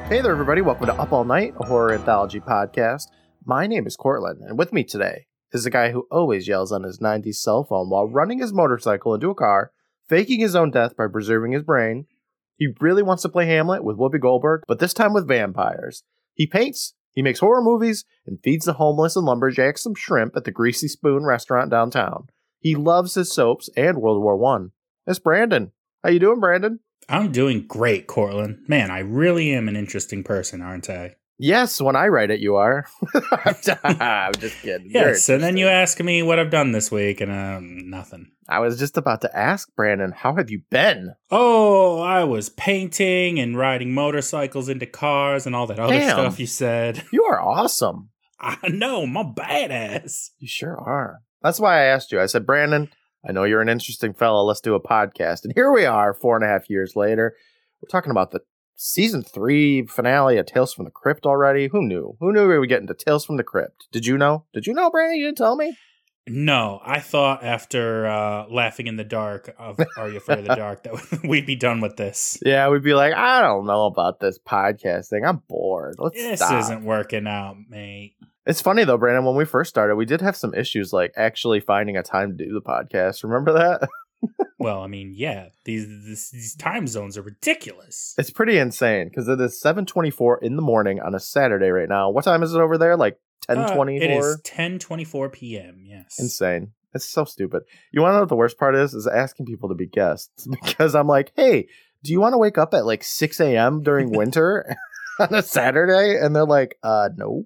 Hey there, everybody. Welcome to Up All Night, a horror anthology podcast. My name is Cortland, and with me today is the guy who always yells on his 90s cell phone while running his motorcycle into a car, faking his own death by preserving his brain. He really wants to play Hamlet with Whoopi Goldberg, but this time with vampires. He paints, he makes horror movies, and feeds the homeless and lumberjacks some shrimp at the Greasy Spoon restaurant downtown. He loves his soaps and World War I. It's Brandon. How you doing, Brandon? I'm doing great, Cortland. Man, I really am an interesting person, aren't I? Yes, when I write it, you are. I'm just kidding. Yes, and then you ask me what I've done this week, and nothing. I was just about to ask, Brandon, how have you been? Oh, I was painting and riding motorcycles into cars and all that other stuff you said. You are awesome. I know, I'm a badass. You sure are. That's why I asked you. I said, Brandon, I know you're an interesting fellow. Let's do a podcast. And here we are, 4.5 years later. We're talking about the season 3 finale of Tales from the Crypt already. Who knew? Who knew we would get into Tales from the Crypt? Did you know? Did you know, Brandon? You didn't tell me? No, I thought after laughing in the dark of Are You Afraid of the Dark that we'd be done with this. Yeah, we'd be like, I don't know about this podcast thing. I'm bored. This stop. Isn't working out, mate. It's funny, though, Brandon, when we first started, we did have some issues, like actually finding a time to do the podcast. Remember that? Well, I mean, yeah, these time zones are ridiculous. It's pretty insane, because it is 7:24 in the morning on a Saturday right now. What time is it over there? Like 10:24? It is 10:24 p.m., yes. Insane. It's so stupid. You want to know what the worst part is asking people to be guests. Because I'm like, hey, do you want to wake up at like 6 a.m. during winter on a Saturday? And they're like, no.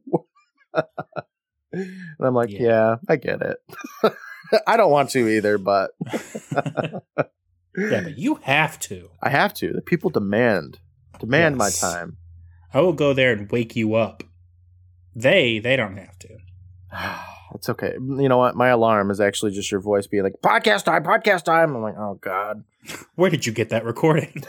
And I'm like, yeah, I get it. I don't want to either, but yeah, but you have to. I have to. The people demand my time. I will go there and wake you up. They don't have to. It's okay. You know what? My alarm is actually just your voice being like, podcast time. I'm like, oh God. Where did you get that recording?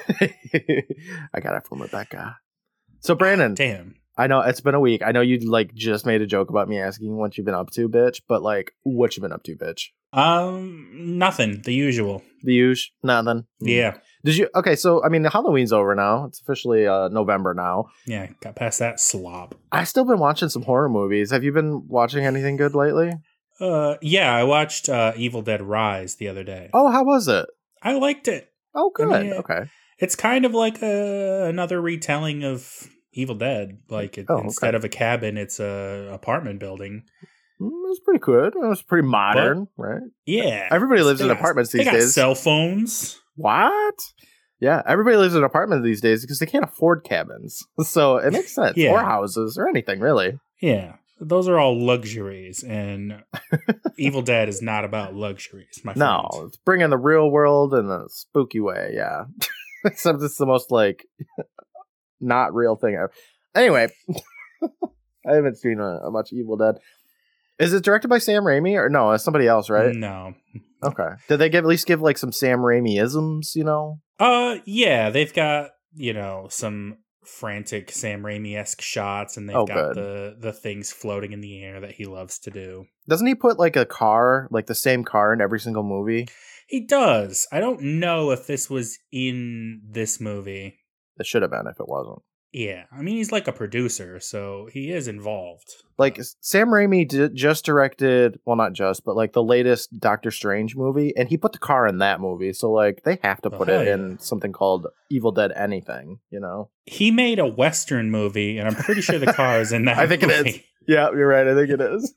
I got it from Rebecca. So Brandon, damn. I know it's been a week. I know you like just made a joke about me asking what you've been up to, bitch. But like, what you been up to, bitch? Nothing. The usual. Nothing. Yeah. Did you? Okay, so I mean, Halloween's over now. It's officially November now. Yeah, got past that slop. I've still been watching some horror movies. Have you been watching anything good lately? Yeah, I watched Evil Dead Rise the other day. Oh, how was it? I liked it. Oh, good. I mean, okay. It's kind of like another retelling of Evil Dead. Like instead of a cabin, it's a apartment building. It was pretty good. It was pretty modern, right? Yeah. Everybody lives in apartments these days. They got cell phones. What? Yeah, everybody lives in apartments these days because they can't afford cabins. So it makes sense. Yeah. Or houses or anything, really. Yeah. Those are all luxuries, and Evil Dead is not about luxuries, my friend. No, it's bringing the real world in a spooky way, yeah. Except it's the most, like, not real thing ever. Anyway, I haven't seen much Evil Dead. Is it directed by Sam Raimi? Or no, it's somebody else, right? No. Okay. Did they at least give, like, some Sam Raimi-isms, you know? Yeah, they've got, some frantic Sam Raimi-esque shots, and they've got the things floating in the air that he loves to do. Doesn't he put like a car, like the same car in every single movie? He does. I don't know if this was in this movie. It should have been if it wasn't. Yeah, I mean, he's like a producer, so he is involved. Like, Sam Raimi just directed, well, not just, but like the latest Doctor Strange movie, and he put the car in that movie, so like they have to put it in something called Evil Dead anything, you know? He made a Western movie, and I'm pretty sure the car is in that I think movie. It is. Yeah, you're right, I think it is.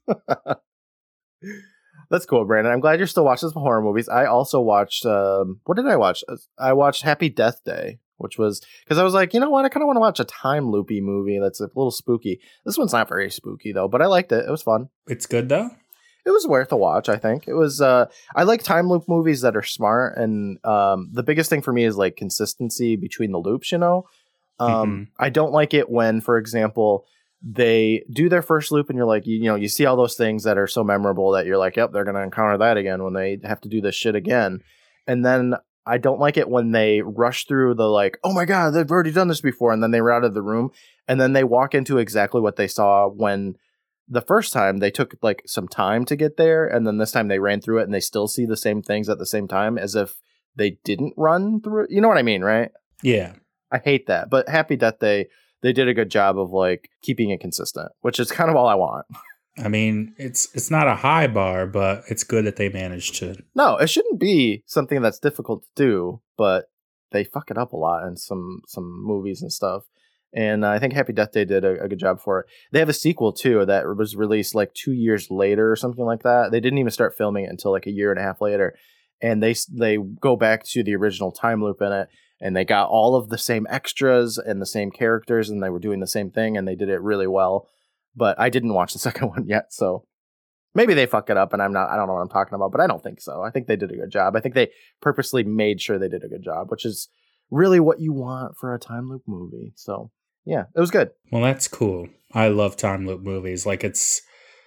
That's cool, Brandon. I'm glad you're still watching some horror movies. I also watched, what did I watch? I watched Happy Death Day. Which was, because I was like, you know what, I kind of want to watch a time loopy movie that's a little spooky. This one's not very spooky, though, but I liked it. It was fun. It's good, though? It was worth a watch, I think. It was, I like time loop movies that are smart, and the biggest thing for me is, like, consistency between the loops, you know? I don't like it when, for example, they do their first loop, and you're like, you see all those things that are so memorable that you're like, yep, they're going to encounter that again when they have to do this shit again. And then I don't like it when they rush through the like, oh my God, they've already done this before. And then they run out of the room and then they walk into exactly what they saw when the first time they took like some time to get there. And then this time they ran through it and they still see the same things at the same time as if they didn't run through it. You know what I mean, right? Yeah. I hate that. But Happy Death Day, they did a good job of like keeping it consistent, which is kind of all I want. I mean, it's not a high bar, but it's good that they managed to. No, it shouldn't be something that's difficult to do, but they fuck it up a lot in some movies and stuff. And I think Happy Death Day did a good job for it. They have a sequel too that was released like 2 years later or something like that. They didn't even start filming it until like a year and a half later. And they go back to the original time loop in it, and they got all of the same extras and the same characters, and they were doing the same thing, and they did it really well. But I didn't watch the second one yet, so maybe they fuck it up, and I don't know what I'm talking about, but I don't think so. I think they did a good job. I think they purposely made sure they did a good job, which is really what you want for a time loop movie. So yeah, it was good. Well, that's cool. I love time loop movies. Like it's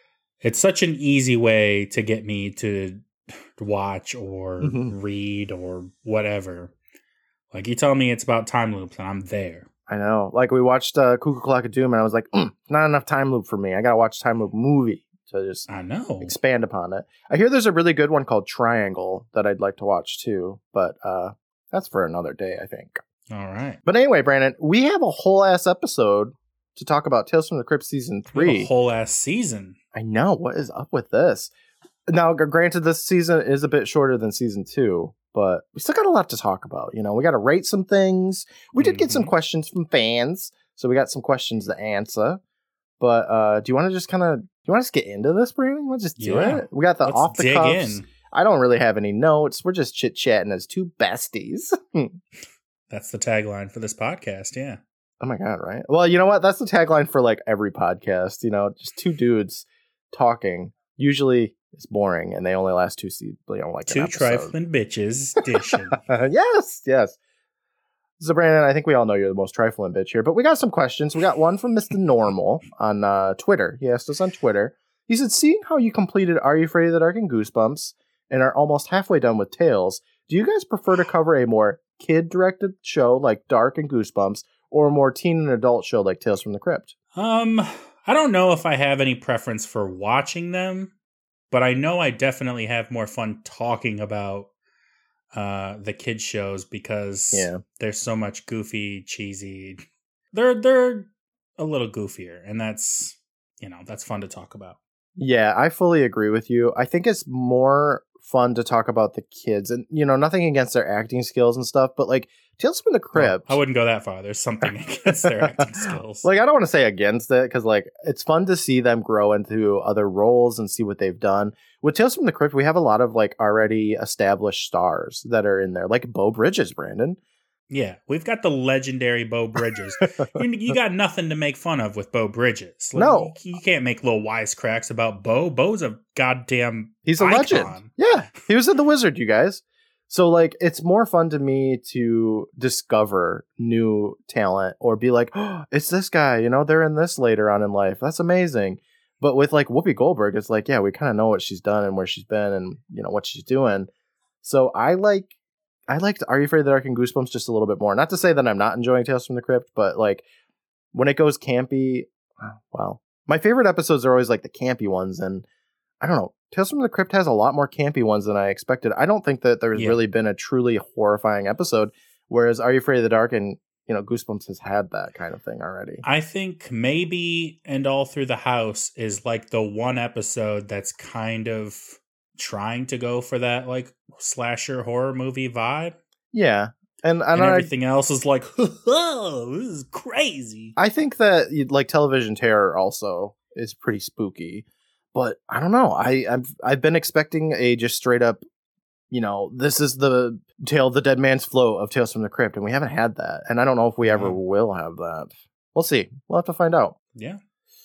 such an easy way to get me to watch or read or whatever. Like you tell me it's about time loops and I'm there. I know. Like we watched Cuckoo Clock of Doom and I was like, not enough time loop for me. I got to watch a time loop movie to just expand upon it. I hear there's a really good one called Triangle that I'd like to watch too, but that's for another day, I think. All right. But anyway, Brandon, we have a whole ass episode to talk about Tales from the Crypt season 3. A whole ass season. I know. What is up with this? Now, granted, this season is a bit shorter than season 2, but we still got a lot to talk about. You know, we got to rate some things. We did get some questions from fans, so we got some questions to answer. But do you want to just get into this, Brandon? Let's just do it. We got the off the cuffs. I don't really have any notes. We're just chit chatting as two besties. That's the tagline for this podcast. Yeah. Oh my God. Right. Well, you know what? That's the tagline for like every podcast. You know, just two dudes talking. Usually it's boring, and they only last two seasons. You know, like two trifling bitches dishing. Yes. So, Brandon, I think we all know you're the most trifling bitch here, but we got some questions. We got one from Mr. Normal on Twitter. He asked us on Twitter. He said, seeing how you completed Are You Afraid of the Dark and Goosebumps and are almost halfway done with Tales, do you guys prefer to cover a more kid-directed show like Dark and Goosebumps or a more teen and adult show like Tales from the Crypt? I don't know if I have any preference for watching them, but I know I definitely have more fun talking about the kids shows because there's so much goofy, cheesy. They're a little goofier, and that's fun to talk about. Yeah, I fully agree with you. I think it's more fun to talk about the kids, and nothing against their acting skills and stuff, but like Tales from the Crypt. I wouldn't go that far. There's something against their acting skills. Like I don't want to say against it because like it's fun to see them grow into other roles and see what they've done. With Tales from the Crypt, we have a lot of like already established stars that are in there, like Beau Bridges, Brandon. Yeah, we've got the legendary Beau Bridges. You got nothing to make fun of with Beau Bridges. Like, no. You can't make little wisecracks about Beau. Beau's a goddamn He's a icon. legend. Yeah, he was in The Wizard, you guys. So, like, it's more fun to me to discover new talent or be like, oh, it's this guy, they're in this later on in life. That's amazing. But with, like, Whoopi Goldberg, it's like, yeah, we kind of know what she's done and where she's been and, what she's doing. So I liked Are You Afraid of the Dark and Goosebumps just a little bit more. Not to say that I'm not enjoying Tales from the Crypt, but, like, when it goes campy, well, my favorite episodes are always, like, the campy ones. And I don't know. Tales from the Crypt has a lot more campy ones than I expected. I don't think that there's really been a truly horrifying episode, whereas Are You Afraid of the Dark and Goosebumps has had that kind of thing already. I think maybe And All Through the House is like the one episode that's kind of trying to go for that like slasher horror movie vibe. Yeah. And everything else is like, oh, this is crazy. I think that like Television Terror also is pretty spooky. But I don't know. I've been expecting a just straight up, this is the Tale of the Dead Man's Float of Tales from the Crypt, and we haven't had that. And I don't know if we ever will have that. We'll see. We'll have to find out. Yeah.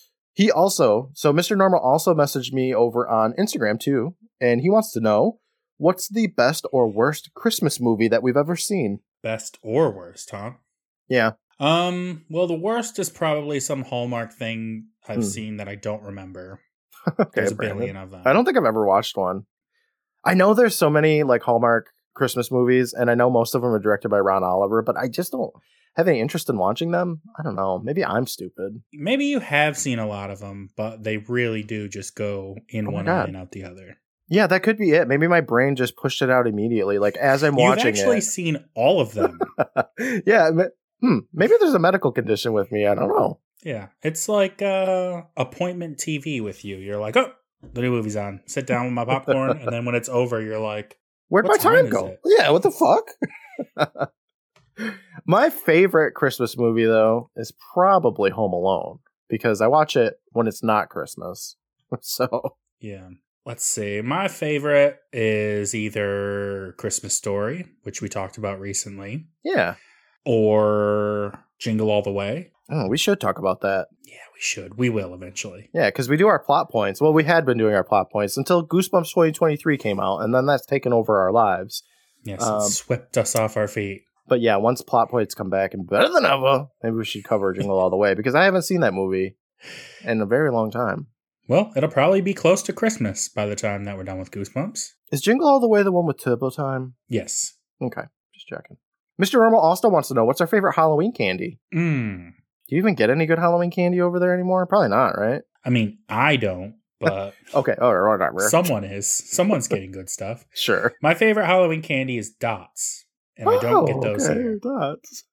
So Mr. Normal also messaged me over on Instagram too, and he wants to know, what's the best or worst Christmas movie that we've ever seen? Best or worst, huh? Yeah. Well, the worst is probably some Hallmark thing I've seen that I don't remember. Okay, there's a billion of them. I don't think I've ever watched one. I know there's so many like Hallmark Christmas movies, and I know most of them are directed by Ron Oliver, but I just don't have any interest in watching them. I don't know. Maybe I'm stupid. Maybe you have seen a lot of them, but they really do just go in one eye and out the other. Yeah, that could be it. Maybe my brain just pushed it out immediately. Like as I'm watching it. You've actually seen all of them. Yeah, Maybe there's a medical condition with me. I don't know. Yeah. It's like appointment TV with you. You're like, oh, the new movie's on. Sit down with my popcorn. And then when it's over, you're like, where'd my time go? Yeah, what the fuck? My favorite Christmas movie, though, is probably Home Alone. Because I watch it when it's not Christmas. So. Yeah. Let's see. My favorite is either Christmas Story, which we talked about recently. Yeah. Or Jingle All the Way. Oh, we should talk about that. Yeah, we should. We will eventually. Yeah, because we do our plot points. Well, we had been doing our plot points until Goosebumps 2023 came out, and then that's taken over our lives. Yes, it swept us off our feet. But yeah, once plot points come back and better than ever, maybe we should cover Jingle All the Way, because I haven't seen that movie in a very long time. Well, it'll probably be close to Christmas by the time that we're done with Goosebumps. Is Jingle All the Way the one with Turbo Time? Yes. Okay, just checking. Mr. Normal also wants to know, what's our favorite Halloween candy? Do you even get any good Halloween candy over there anymore? Probably not, right? I mean, I don't, but... Okay, all right, whatever. Someone is. Someone's getting good stuff. Sure. My favorite Halloween candy is Dots, and I don't get those here. Dots.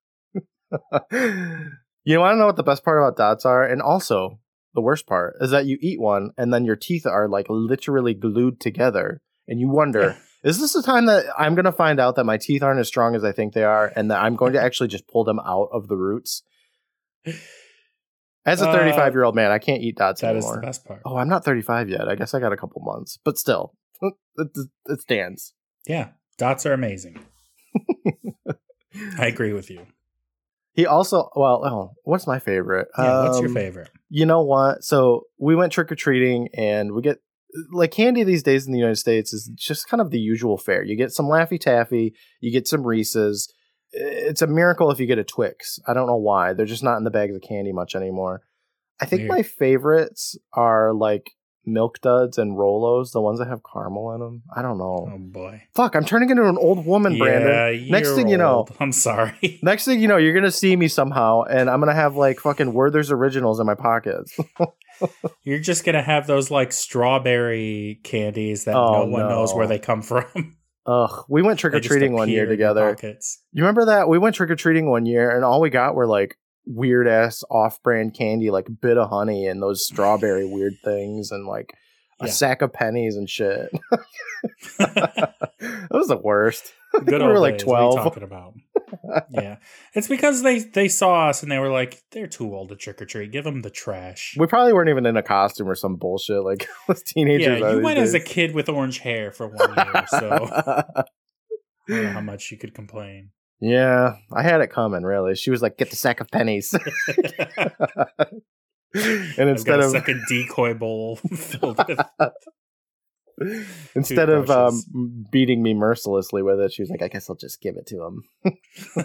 You want to know what the best part about Dots are? And also... the worst part is that you eat one and then your teeth are like literally glued together and you wonder, is this the time that I'm going to find out that my teeth aren't as strong as I think they are and that I'm going to actually just pull them out of the roots? As a 35-year-old man, I can't eat Dots anymore. That is the best part. Oh, I'm not 35 yet. I guess I got a couple months, but still, it stands. Yeah, Dots are amazing. I agree with you. He also, what's my favorite? Yeah, what's your favorite? You know what? So we went trick-or-treating and we get, like, candy these days in the United States is just kind of the usual fare. You get some Laffy Taffy, you get some Reese's. It's a miracle if you get a Twix. I don't know why. They're just not in the bags of candy much anymore. I think my favorites are, like, Milk Duds and Rolos, the ones that have caramel in them. I don't know. Oh boy. Fuck, I'm turning into an old woman, Brandon. Next thing you know, I'm sorry. Next thing you know, you're gonna see me somehow, and I'm gonna have like fucking Werther's Originals in my pockets. You're just gonna have those like strawberry candies that no one knows where they come from. Ugh, we went trick or treating one year together. You remember that? We went trick or treating one year, and all we got were like weird ass off brand candy, like Bit of Honey and those strawberry weird things, and like a sack of pennies and shit. That was the worst. Good we were like 12. What are you talking about? Yeah, it's because they saw us and they were like, they're too old to trick or treat. Give them the trash. We probably weren't even in a costume or some bullshit like us teenagers. Yeah, you went as a kid with orange hair for 1 year, so I don't know how much you could complain. Yeah, I had it coming, really. She was like, get the sack of pennies. And instead of a second decoy bowl filled with instead of beating me mercilessly with it, she was like, I guess I'll just give it to him.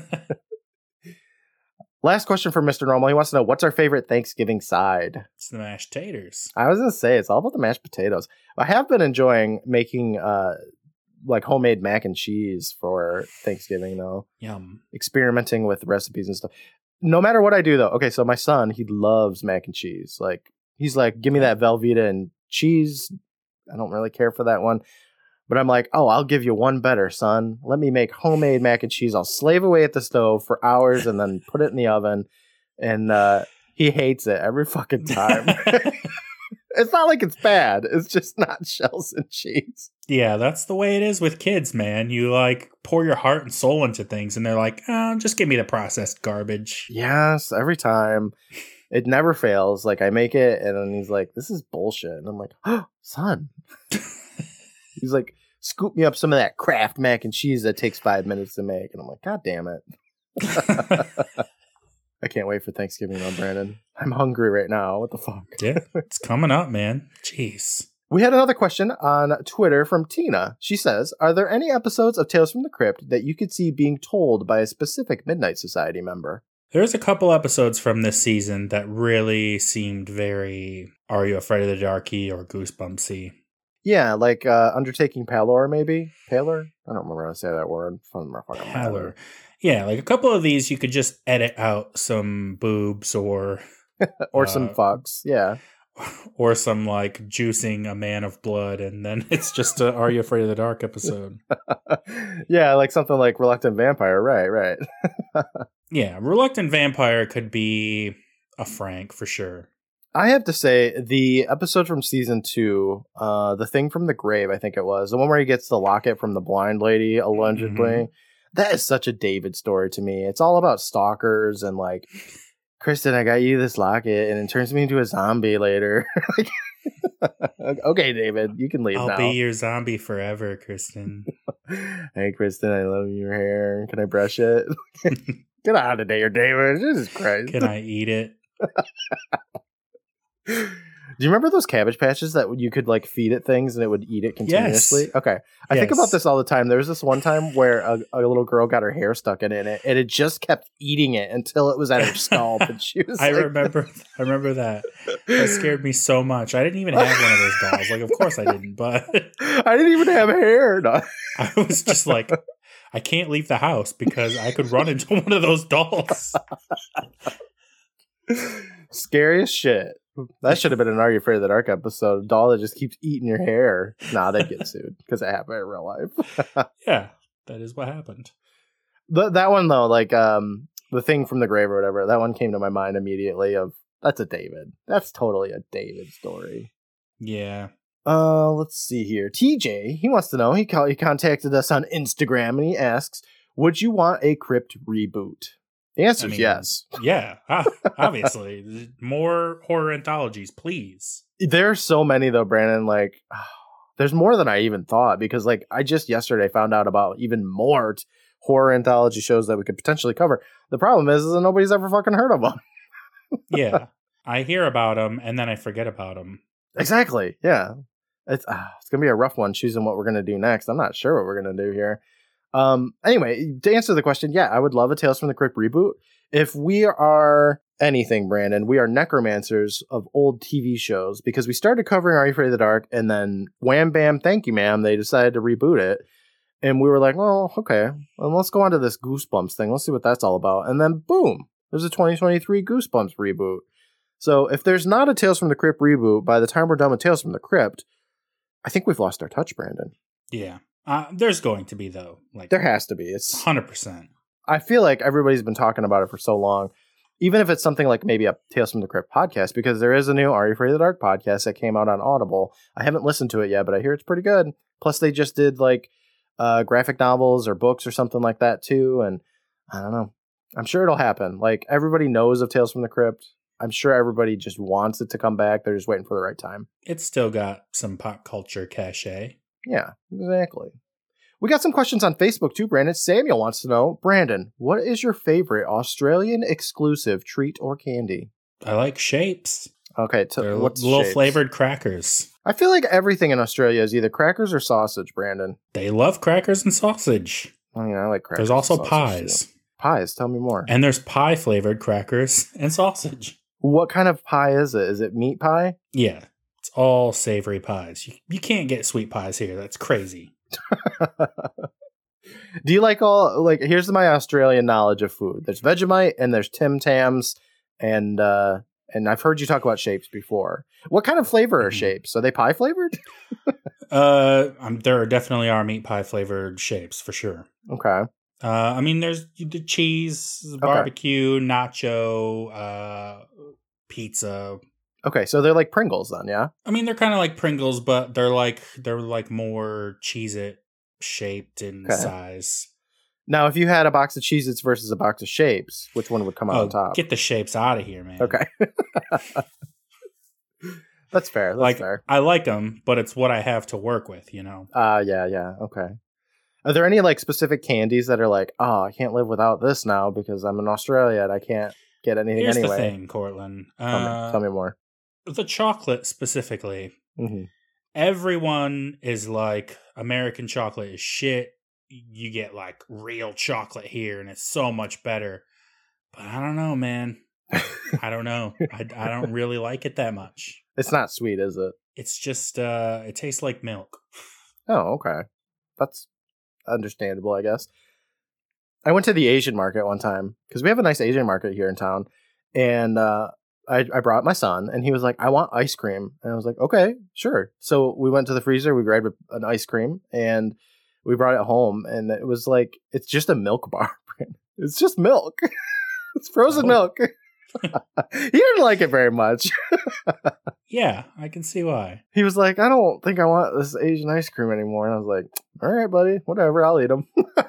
Last question for Mr. Normal. He wants to know, what's our favorite Thanksgiving side? It's the mashed taters. I was going to say, it's all about the mashed potatoes. I have been enjoying making like homemade mac and cheese for Thanksgiving, though. Yum. Experimenting with recipes and stuff. No matter what I do, though. Okay, so my son, he loves mac and cheese. Like, he's like, give me that Velveeta and cheese. I don't really care for that one. But I'm like, oh, I'll give you one better, son. Let me make homemade mac and cheese. I'll slave away at the stove for hours and then put it in the oven. And he hates it every fucking time. It's not like it's bad. It's just not shells and cheese. Yeah, that's the way it is with kids, man. You like pour your heart and soul into things and they're like, oh, just give me the processed garbage. Yes, every time. It never fails. Like, I make it and then he's like, this is bullshit. And I'm like, oh, son. He's like, scoop me up some of that Kraft mac and cheese that takes 5 minutes to make. And I'm like, God damn it. I can't wait for Thanksgiving though, Brandon. I'm hungry right now. What the fuck? Yeah, it's coming up, man. Jeez. We had another question on Twitter from Tina. She says, are there any episodes of Tales from the Crypt that you could see being told by a specific Midnight Society member? There's a couple episodes from this season that really seemed very Are You Afraid of the Darky or Goosebumpsy. Yeah, like Undertaking Palor, maybe? Palor? I don't remember how to say that word. Palor. Yeah, like a couple of these you could just edit out some boobs or... or some fucks, yeah. Or some, like, juicing a man of blood, and then it's just a Are You Afraid of the Dark episode. Yeah, like something like Reluctant Vampire, right. Yeah, Reluctant Vampire could be a Frank for sure. I have to say, the episode from season 2, The Thing from the Grave, I think it was, the one where he gets the locket from the blind lady, allegedly, that is such a David story to me. It's all about stalkers and like, Kristen, I got you this locket, and it turns me into a zombie later. Okay, David, you can leave now. I'll be your zombie forever, Kristen. Hey, Kristen, I love your hair. Can I brush it? Get out of there, David. Jesus Christ. Can I eat it? Do you remember those Cabbage Patches that you could like feed it things and it would eat it continuously? Yes. Okay. I think about this all the time. There was this one time where a little girl got her hair stuck in it and it just kept eating it until it was at her scalp. And she was remember that. That scared me so much. I didn't even have one of those dolls. Like, of course I didn't, but I didn't even have hair. No. I was just like, I can't leave the house because I could run into one of those dolls. Scary as shit. That should have been an Are You Afraid of the Dark episode. A doll that just keeps eating your hair. Nah, they'd get sued because it happened in real life. Yeah, that is what happened. That one, though, like The Thing from the Grave or whatever, that one came to my mind immediately of, that's a David. That's totally a David story. Yeah. Let's see here. TJ, he wants to know, he contacted us on Instagram and he asks, would you want a Crypt reboot? The answer is yes. Yeah, obviously. More horror anthologies, please. There are so many, though, Brandon. Like, there's more than I even thought because, like, I just yesterday found out about even more horror anthology shows that we could potentially cover. The problem is that nobody's ever fucking heard of them. Yeah. I hear about them and then I forget about them. Exactly. Yeah. It's going to be a rough one choosing what we're going to do next. I'm not sure what we're going to do here. Anyway, to answer the question, yeah, I would love a Tales from the Crypt reboot. If we are anything, Brandon, we are necromancers of old TV shows because we started covering Are You Afraid of the Dark and then wham, bam, thank you, ma'am. They decided to reboot it. And we were like, well, okay, well, let's go on to this Goosebumps thing. Let's see what that's all about. And then boom, there's a 2023 Goosebumps reboot. So if there's not a Tales from the Crypt reboot, by the time we're done with Tales from the Crypt, I think we've lost our touch, Brandon. Yeah. There's going to be, though. Like, there has to be. It's 100%. I feel like everybody's been talking about it for so long, even if it's something like maybe a Tales from the Crypt podcast, because there is a new Are You Afraid of the Dark podcast that came out on Audible. I haven't listened to it yet, but I hear it's pretty good. Plus, they just did like graphic novels or books or something like that, too. And I don't know. I'm sure it'll happen. Like, everybody knows of Tales from the Crypt. I'm sure everybody just wants it to come back. They're just waiting for the right time. It's still got some pop culture cachet. Yeah, exactly. We got some questions on Facebook too, Brandon. Samuel wants to know, Brandon, what is your favorite Australian exclusive treat or candy? I like Shapes. Okay, they're little Shapes? Flavored crackers. I feel like everything in Australia is either crackers or sausage, Brandon. They love crackers and sausage. I mean, I like crackers. There's also pies. Too. Pies, tell me more. And there's pie flavored crackers and sausage. What kind of pie is it? Is it meat pie? Yeah. It's all savory pies. You can't get sweet pies here. That's crazy. Do you like here's my Australian knowledge of food. There's Vegemite and there's Tim Tams and I've heard you talk about Shapes before. What kind of flavor are Shapes? Are they pie flavored? There definitely are meat pie flavored Shapes for sure. Okay. I mean, there's the cheese, barbecue, nacho, pizza. Okay, so they're like Pringles then, yeah? I mean, they're kind of like Pringles, but they're like more Cheez-It shaped in size. Now, if you had a box of Cheez-Its versus a box of Shapes, which one would come out on top? Get the Shapes out of here, man. Okay. That's fair. That's fair. I like them, but it's what I have to work with, you know? Yeah. Okay. Are there any like specific candies that are like, I can't live without this now because I'm in Australia and I can't get anything anyway? Here's the thing, Cortland. Tell me more. The chocolate specifically. Mm-hmm. Everyone is like, American chocolate is shit. You get like real chocolate here and it's so much better. But I don't know, man. I don't know. I don't really like it that much. It's not sweet, is it? It's just, it tastes like milk. Oh, okay. That's understandable, I guess. I went to the Asian market one time because we have a nice Asian market here in town. And I brought my son and he was like, I want ice cream. And I was like, okay, sure. So we went to the freezer, we grabbed an ice cream and we brought it home. And it was like, it's just a milk bar. It's just milk. It's frozen milk. He didn't like it very much. Yeah, I can see why. He was like, I don't think I want this Asian ice cream anymore. And I was like, all right, buddy, whatever, I'll eat them.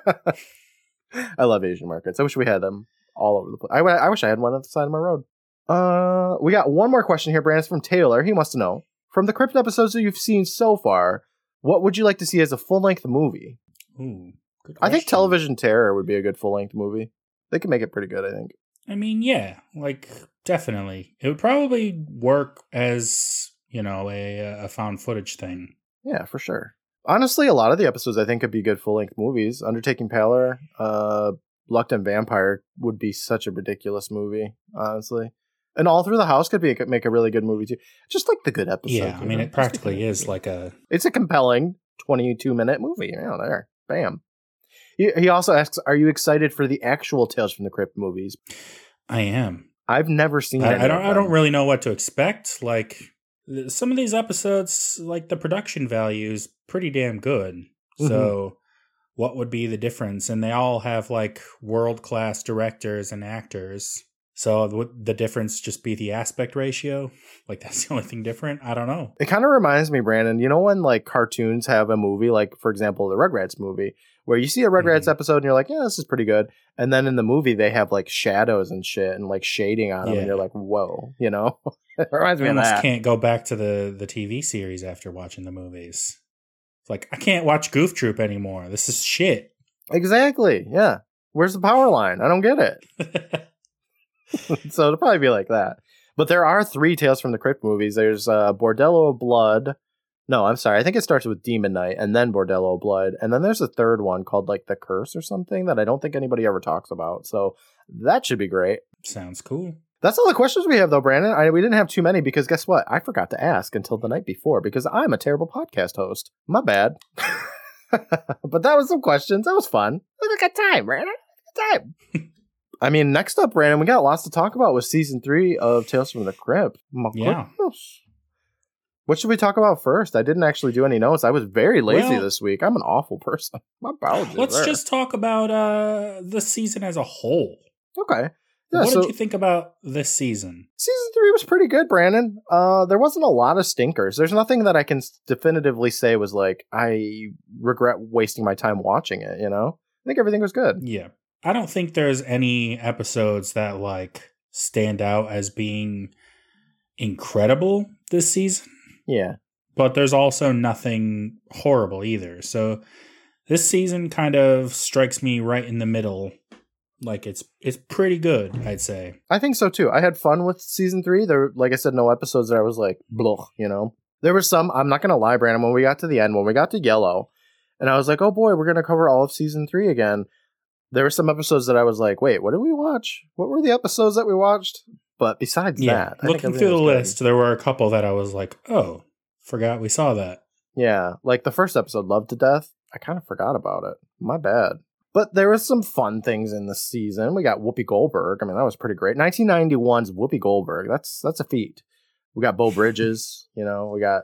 I love Asian markets. I wish we had them all over the place. I wish I had one at the side of my road. We got one more question here, Brandon. It's from Taylor. He wants to know, from the Crypt episodes that you've seen so far, what would you like to see as a full-length movie? Ooh, good question. I think Television Terror would be a good full-length movie. They could make it pretty good, I think. I mean, yeah, like, definitely. It would probably work as, a found footage thing. Yeah, for sure. Honestly, a lot of the episodes I think could be good full-length movies. Undertaking Pallor, Reluctant Vampire would be such a ridiculous movie, honestly. And All Through the House could make a really good movie, too. Just like the good episodes. Yeah, I mean, it practically is like a... It's a compelling 22-minute movie. There. Bam. He also asks, are you excited for the actual Tales from the Crypt movies? I am. I've never seen it. I don't really know what to expect. Like, some of these episodes, like, the production value is pretty damn good. Mm-hmm. So, what would be the difference? And they all have, like, world-class directors and actors. So, would the difference just be the aspect ratio? Like, that's the only thing different? I don't know. It kind of reminds me, Brandon, when, like, cartoons have a movie, like, for example, the Rugrats movie, where you see a Rugrats episode and you're like, yeah, this is pretty good. And then in the movie, they have, like, shadows and shit and, like, shading on them. And you're like, whoa, It reminds me of that. I almost can't go back to the TV series after watching the movies. It's like, I can't watch Goof Troop anymore. This is shit. Exactly. Yeah. Where's the power line? I don't get it. So it'll probably be like that. But there are 3 Tales from the Crypt movies. There's Bordello of Blood. No, I'm sorry. I think it starts with Demon Night and then Bordello of Blood. And then there's a third one called like The Curse or something that I don't think anybody ever talks about. So that should be great. Sounds cool. That's all the questions we have, though, Brandon. We didn't have too many because guess what? I forgot to ask until the night before because I'm a terrible podcast host. My bad. But that was some questions. That was fun. It was a good time, Brandon. Good time. I mean, next up, Brandon, we got lots to talk about with season 3 of Tales from the Crypt. Yeah. What should we talk about first? I didn't actually do any notes. I was very lazy this week. I'm an awful person. My apologies. Let's just talk about the season as a whole. Okay. Yeah, what did you think about this season? Season 3 was pretty good, Brandon. There wasn't a lot of stinkers. There's nothing that I can definitively say was like, I regret wasting my time watching it, I think everything was good. Yeah. I don't think there's any episodes that like stand out as being incredible this season. Yeah. But there's also nothing horrible either. So this season kind of strikes me right in the middle. Like it's pretty good, I'd say. I think so too. I had fun with season 3. There, like I said, no episodes that I was like, blah, There were some, I'm not going to lie, Brandon, when we got to the end, when we got to Yellow, and I was like, oh boy, we're going to cover all of season 3 again. There were some episodes that I was like, wait, what did we watch? What were the episodes that we watched? But besides that, looking through the list, there were a couple that I was like, oh, forgot we saw that. Yeah, like the first episode, Love to Death, I kind of forgot about it. My bad. But there was some fun things in the season. We got Whoopi Goldberg. I mean, that was pretty great. 1991's Whoopi Goldberg. That's a feat. We got Beau Bridges. We got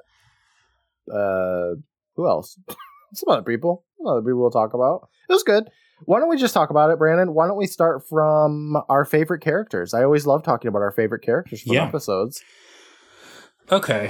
who else? Some other people. We'll talk about. It was good. Why don't we just talk about it, Brandon? Why don't we start from our favorite characters? I always love talking about our favorite characters from episodes. Okay.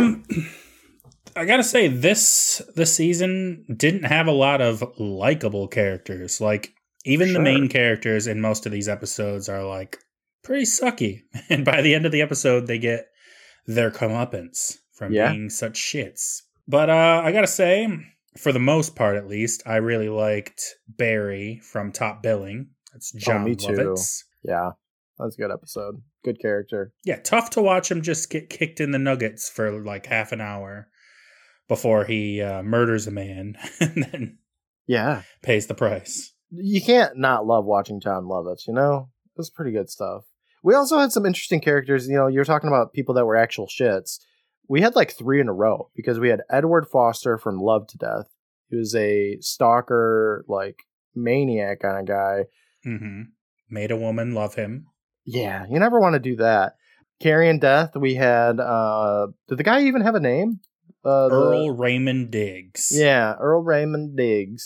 I gotta say, this season didn't have a lot of likable characters. Like, even the main characters in most of these episodes are, like, pretty sucky. And by the end of the episode, they get their comeuppance from being such shits. But I gotta say, for the most part at least, I really liked Barry from Top Billing. That's John Lovitz. Yeah, that was a good episode. Good character. Yeah, tough to watch him just get kicked in the nuggets for, like, half an hour before he murders a man and then pays the price. You can't not love watching John Lovitz, It was pretty good stuff. We also had some interesting characters. You're talking about people that were actual shits. We had like 3 in a row because we had Edward Foster from Love to Death. He was a stalker, like, maniac kind of guy. Mm-hmm. Made a woman love him. Yeah, you never want to do that. Carrion Death, we had... did the guy even have a name? Earl Raymond Diggs. Yeah, Earl Raymond Diggs.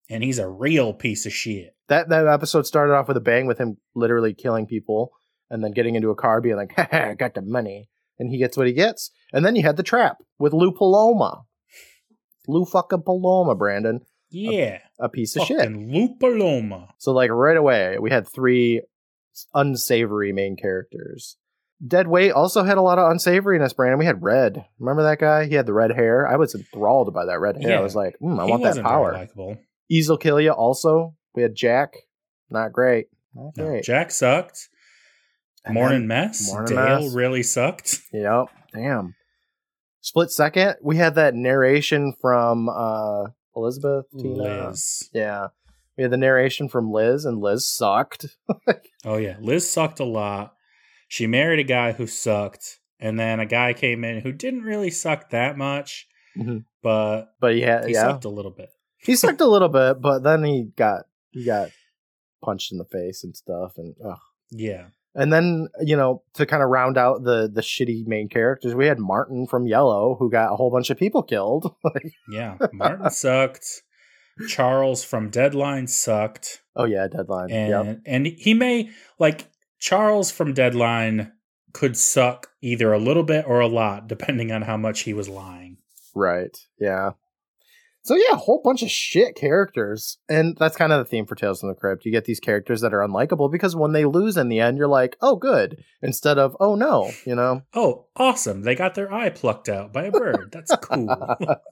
And he's a real piece of shit. That episode started off with a bang with him literally killing people and then getting into a car being like, I got the money. And he gets what he gets. And then you had the trap with Lou Paloma. Lou fucking Paloma, Brandon. Yeah. A piece of shit. Lou Paloma. So like right away, we had 3 unsavory main characters. Dead Weight also had a lot of unsavoriness, Brandon. We had Red. Remember that guy? He had the red hair. I was enthralled by that red hair. Yeah. I was like, I want that power. Easel Kill Ya also. We had Jack. Not great. Not great. No, Jack sucked. Morning Mess. Dale really sucked. Yep. Damn. Split second. We had that narration from Elizabeth. Liz. Yeah. We had the narration from Liz, and Liz sucked. Oh, yeah. Liz sucked a lot. She married a guy who sucked, and then a guy came in who didn't really suck that much, but he sucked a little bit. He sucked a little bit, but then he got punched in the face and stuff, and yeah. And then, to kind of round out the shitty main characters, we had Martin from Yellow, who got a whole bunch of people killed. Yeah, Martin sucked. Charles from Deadline sucked. Oh yeah, Deadline. And he may Charles from Deadline could suck either a little bit or a lot, depending on how much he was lying. Right. Yeah. So yeah, a whole bunch of shit characters. And that's kind of the theme for Tales from the Crypt. You get these characters that are unlikable because when they lose in the end, you're like, oh, good. Instead of, oh, no, Oh, awesome. They got their eye plucked out by a bird. That's cool.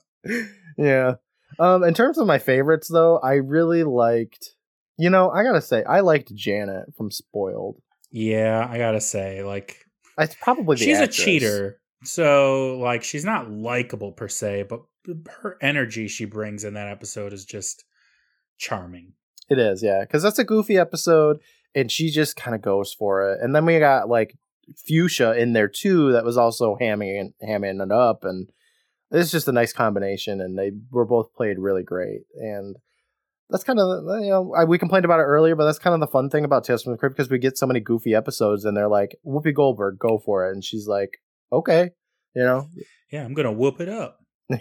Yeah. In terms of my favorites, though, I really liked, I gotta say, I liked Janet from Spoiled. Yeah, I gotta say, it's probably she's a cheater. So, she's not likable per se, but her energy she brings in that episode is just charming. It is, yeah, because that's a goofy episode, and she just kind of goes for it. And then we got Fuchsia in there too, that was also hamming it up, and it's just a nice combination. And they were both played really great. And that's kind of we complained about it earlier, but that's kind of the fun thing about Tales from the Crypt because we get so many goofy episodes, and they're like, Whoopi Goldberg, go for it, and she's like, okay, Yeah, I'm gonna whoop it up.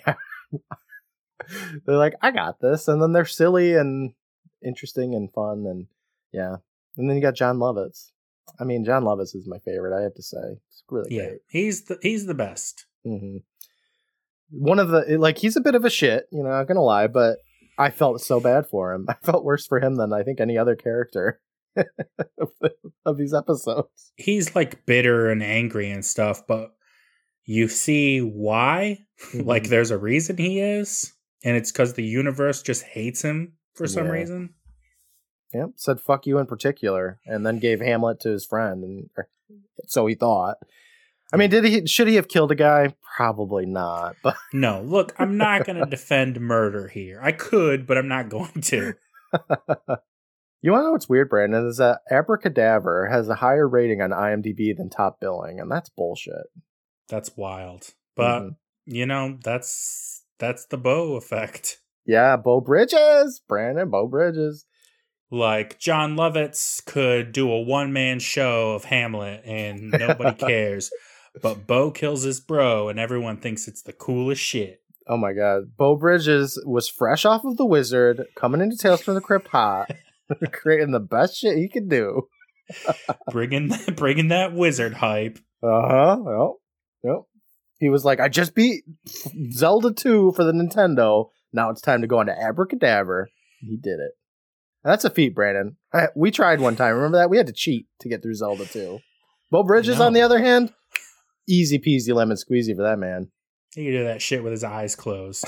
They're like, I got this, and then they're silly and interesting and fun, and yeah. And then you got John Lovitz. I mean, John Lovitz is my favorite. I have to say, it's really great. He's the best. Mm-hmm. One of the he's a bit of a shit, not gonna lie, but I felt so bad for him. I felt worse for him than I think any other character of these episodes. He's bitter and angry and stuff, but you see why. Mm-hmm. There's a reason he is, and it's because the universe just hates him for some reason. Yep, said fuck you in particular, and then gave Hamlet to his friend, and so he thought. I mean, should he have killed a guy? Probably not. But no, look, I'm not going to defend murder here. I could, but I'm not going to. You want to know what's weird, Brandon? Is that Abracadaver has a higher rating on IMDb than Top Billing, and that's bullshit. That's wild. But, that's the Bo effect. Yeah, Bo Bridges. Brandon, Bo Bridges. John Lovitz could do a one-man show of Hamlet, and nobody cares. But Bo kills his bro, and everyone thinks it's the coolest shit. Oh my god. Bo Bridges was fresh off of The Wizard, coming into Tales from the Crypt hot, creating the best shit he could do. bringing that wizard hype. Uh-huh. Yep. He was like, I just beat Zelda 2 for the Nintendo. Now it's time to go on to Abracadaver. He did it. And that's a feat, Brandon. We tried one time. Remember that? We had to cheat to get through Zelda 2. Bo Bridges, on the other hand, easy peasy lemon squeezy for that man. He could do that shit with his eyes closed.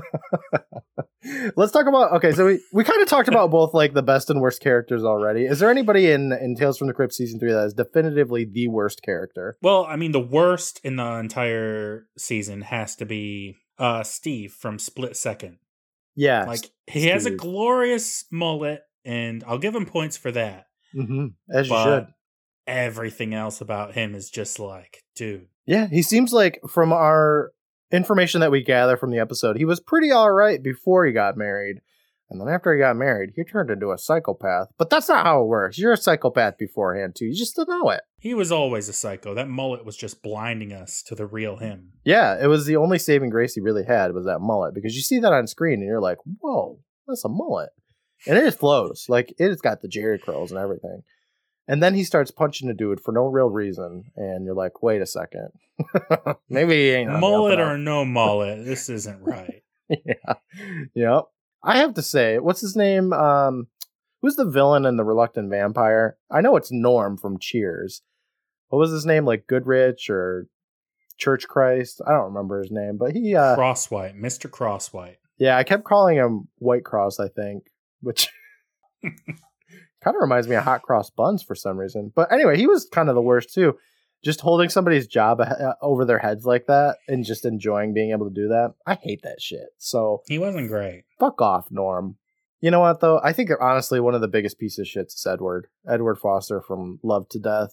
Let's talk about, okay, so we kind of talked about both the best and worst characters already. Is there anybody in Tales from the Crypt Season 3 that is definitively the worst character? Well, I mean, the worst in the entire season has to be Steve from Split Second. Yeah. He has a glorious mullet, and I'll give him points for that. Mm-hmm. As you should. Everything else about him is just dude. Yeah, he seems like, from our information that we gather from the episode, he was pretty all right before he got married. And then after he got married, he turned into a psychopath. But that's not how it works. You're a psychopath beforehand, too. You just don't know it. He was always a psycho. That mullet was just blinding us to the real him. Yeah, it was the only saving grace he really had was that mullet. Because you see that on screen and you're like, whoa, That's a mullet. And it just flows. Like, it's got the Jerry curls and everything. And then he starts punching a dude for no real reason. And you're like, wait a second. Maybe he ain't mullet or no mullet. This isn't right. Yeah. Yep. I have to say, what's his name? Who's the villain in The Reluctant Vampire? I know it's Norm from Cheers. What was his name? Like Goodrich or Church Christ? I don't remember his name, but he... Crosswhite. Mr. Crosswhite. Yeah, I kept calling him White Cross, I think, which kind of reminds me of Hot Cross Buns for some reason. But anyway, he was kind of the worst, too. Just holding somebody's job over their heads like that and just enjoying being able to do that. I hate that shit. So he wasn't great. Fuck off, Norm. You know what, though? I think, honestly, one of the biggest pieces of shit is Edward. Edward Foster from Love to Death.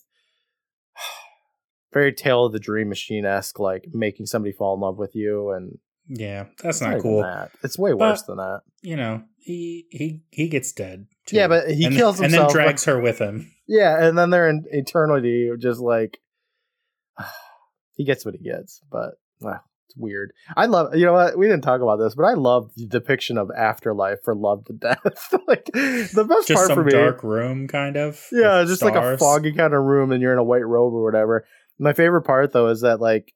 Very Tale of the Dream Machine-esque, like making somebody fall in love with you. And yeah, that's not cool. That. It's way worse than that. You know, he gets dead, too. Yeah, but he kills himself. And then drags her with him. Yeah, and then they're in eternity, just like... he gets what he gets, but it's weird. I love, you know what? We didn't talk about this, but I love the depiction of afterlife for Love to Death. Like the best just part for me, dark room, kind of. Yeah, just stars. Like a foggy kind of room, and you're in a white robe or whatever. My favorite part though is that like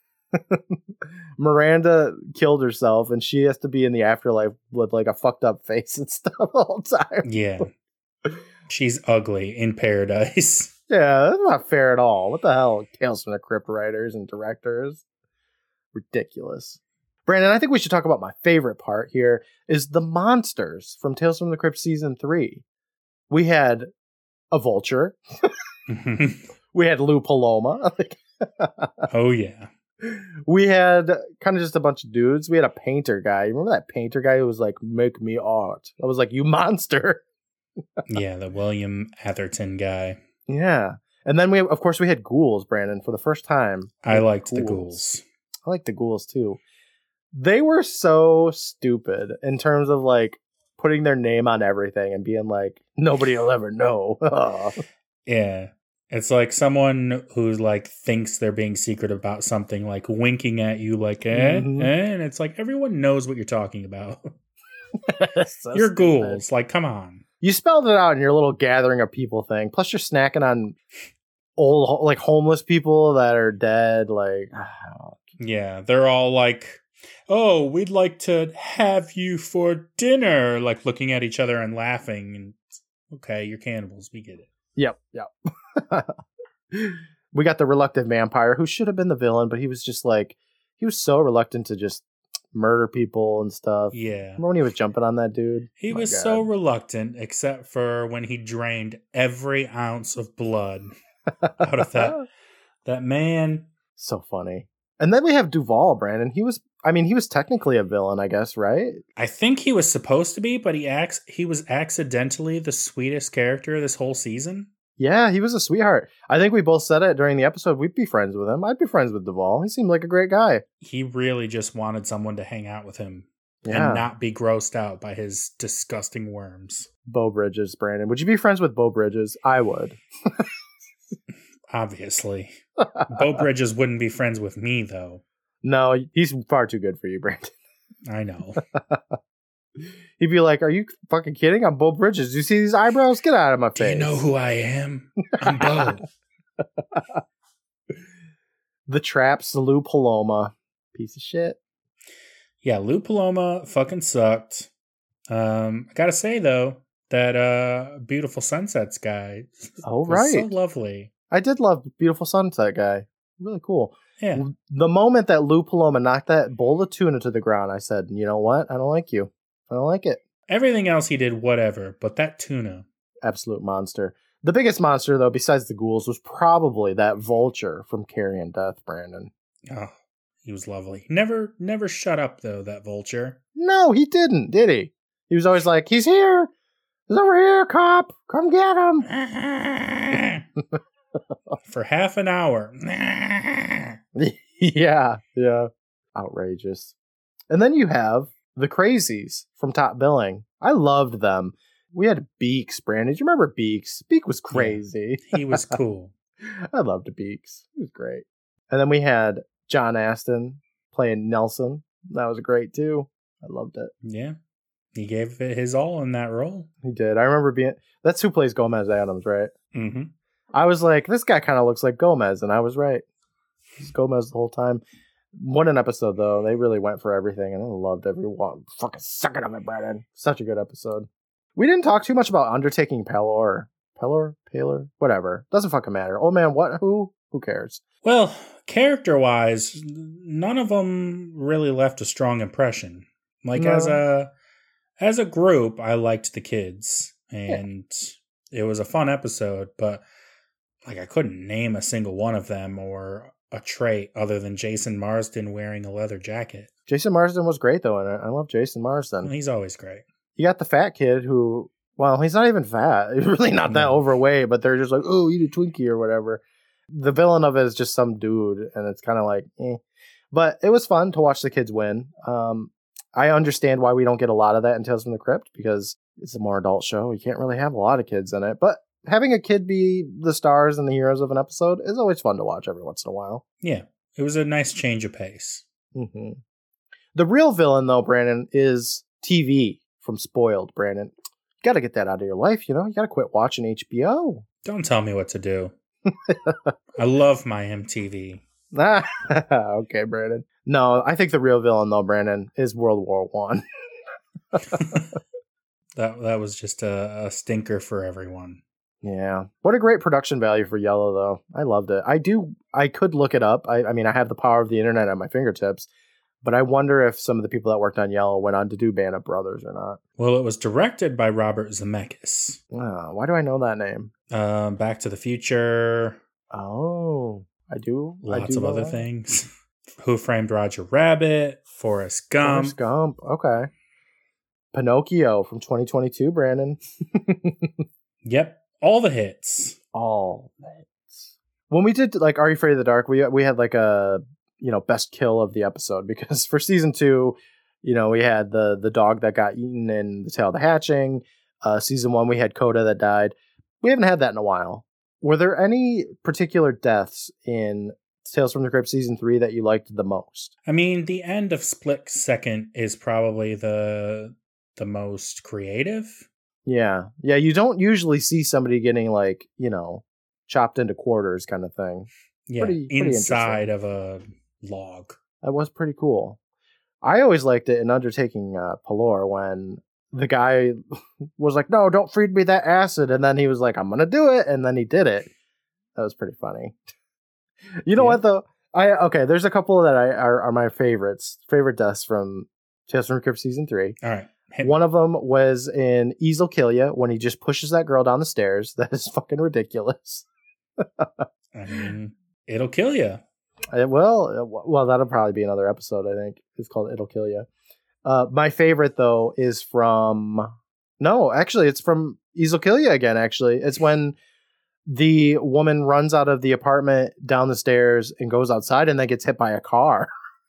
Miranda killed herself, and she has to be in the afterlife with like a fucked up face and stuff all the time. Yeah, she's ugly in paradise. Yeah, that's not fair at all. What the hell? Tales from the Crypt writers and directors. Ridiculous. Brandon, I think we should talk about my favorite part here is the monsters from Tales from the Crypt Season 3. We had a vulture. We had Lou Paloma. Oh, yeah. We had kind of just a bunch of dudes. We had a painter guy. You remember that painter guy who was like, make me art? I was like, you monster. Yeah, the William Atherton guy. Yeah. And then we had ghouls, Brandon, for the first time. I liked the ghouls. I liked the ghouls too. They were so stupid in terms of like putting their name on everything and being like, nobody will ever know. Yeah. It's like someone who like thinks they're being secret about something, like winking at you like, and it's like everyone knows what you're talking about. So you're ghouls. Like, come on. You spelled it out in your little gathering of people thing. Plus, you're snacking on old, like homeless people that are dead. Like, yeah, they're all like, "Oh, we'd like to have you for dinner." Like looking at each other and laughing. And okay, you're cannibals. We get it. Yep. We got the reluctant vampire who should have been the villain, but he was just like, he was so reluctant to just murder people and stuff. Yeah. Remember when he was jumping on that dude? He was so reluctant, except for when he drained every ounce of blood out of that man. So funny. And then we have Duvall, Brandon. He was technically a villain, I guess, right? I think he was supposed to be, but he was accidentally the sweetest character this whole season. Yeah, he was a sweetheart. I think we both said it during the episode. We'd be friends with him. I'd be friends with Duvall. He seemed like a great guy. He really just wanted someone to hang out with him and not be grossed out by his disgusting worms. Beau Bridges, Brandon. Would you be friends with Beau Bridges? I would. Obviously. Beau Bridges wouldn't be friends with me, though. No, he's far too good for you, Brandon. I know. He'd be like, are you fucking kidding? I'm Beau Bridges. Do you see these eyebrows? Get out of my face. Do you know who I am? I'm Beau. The Traps, Lou Paloma. Piece of shit. Yeah, Lou Paloma fucking sucked. I gotta say, though, that Beautiful Sunsets guy was so lovely. I did love Beautiful Sunset guy. Really cool. Yeah. The moment that Lou Paloma knocked that bowl of tuna to the ground, I said, you know what? I don't like you. I don't like it. Everything else he did, whatever, but that tuna. Absolute monster. The biggest monster, though, besides the ghouls, was probably that vulture from Carrion Death, Brandon. Oh, he was lovely. Never shut up, though, that vulture. No, he didn't, did he? He was always like, he's here. He's over here, cop. Come get him. For half an hour. Yeah. Outrageous. And then you have the Crazies from Top Billing. I loved them. We had Beaks, Brandon. Do you remember Beaks? Beak was crazy. Yeah, he was cool. I loved Beaks. He was great. And then we had John Astin playing Nelson. That was great, too. I loved it. Yeah. He gave it his all in that role. He did. I remember that's who plays Gomez Addams, right? Mm-hmm. I was like, this guy kind of looks like Gomez, and I was right. It's Gomez the whole time. What an episode, though. They really went for everything, and I loved every one. Fucking second of it, Brandon. Such a good episode. We didn't talk too much about Undertaking Pelor, whatever. Doesn't fucking matter. Old man, what? Who cares? Well, character-wise, none of them really left a strong impression. Like, no. As a group, I liked the kids, and it was a fun episode, but like I couldn't name a single one of them or a trait other than Jason Marsden wearing a leather jacket. Jason Marsden was great, though, and I love Jason Marsden. Well, he's always great. You got the fat kid who, well, he's not even fat. He's really not that overweight, but they're just like, oh, eat a Twinkie or whatever. The villain of it is just some dude, and it's kind of like, eh. But it was fun to watch the kids win. I understand why we don't get a lot of that in Tales from the Crypt, because it's a more adult show. You can't really have a lot of kids in it. But having a kid be the stars and the heroes of an episode is always fun to watch every once in a while. Yeah, it was a nice change of pace. Mm-hmm. The real villain, though, Brandon, is TV from Spoiled, Brandon. You got to get that out of your life, you know? You got to quit watching HBO. Don't tell me what to do. I love my MTV. Okay, Brandon. No, I think the real villain, though, Brandon, is World War One. That was just a stinker for everyone. Yeah. What a great production value for Yellow, though. I loved it. I could look it up. I mean, I have the power of the internet at my fingertips, but I wonder if some of the people that worked on Yellow went on to do Band of Brothers or not. Well, it was directed by Robert Zemeckis. Oh, why do I know that name? Back to the Future. Oh, I do. Lots of other things. Who Framed Roger Rabbit? Forrest Gump. Okay. Pinocchio from 2022, Brandon. Yep. All the hits. When we did like Are You Afraid of the Dark, we had like a best kill of the episode, because for season 2, we had the dog that got eaten in The Tale of the Hatching. Season 1 we had Coda that died. We haven't had that in a while. Were there any particular deaths in Tales from the Crypt season 3 that you liked the most? I mean, the end of Split Second is probably the most creative. Yeah. You don't usually see somebody getting like, chopped into quarters kind of thing. Yeah, pretty inside of a log. That was pretty cool. I always liked it in Undertaking Pelor when the guy was like, no, don't feed me that acid. And then he was like, I'm going to do it. And then he did it. That was pretty funny. You know what, though? There's a couple that are my favorites. Favorite deaths from Tales from the Crypt season 3. All right. One of them was in Ease'll Kill Ya, when he just pushes that girl down the stairs. That is fucking ridiculous. I mean, it'll kill you. Well, that'll probably be another episode, I think. It's called It'll Kill Ya. My favorite, though, is from... No, actually, it's from Ease'll Kill Ya again, actually. It's when the woman runs out of the apartment down the stairs and goes outside and then gets hit by a car.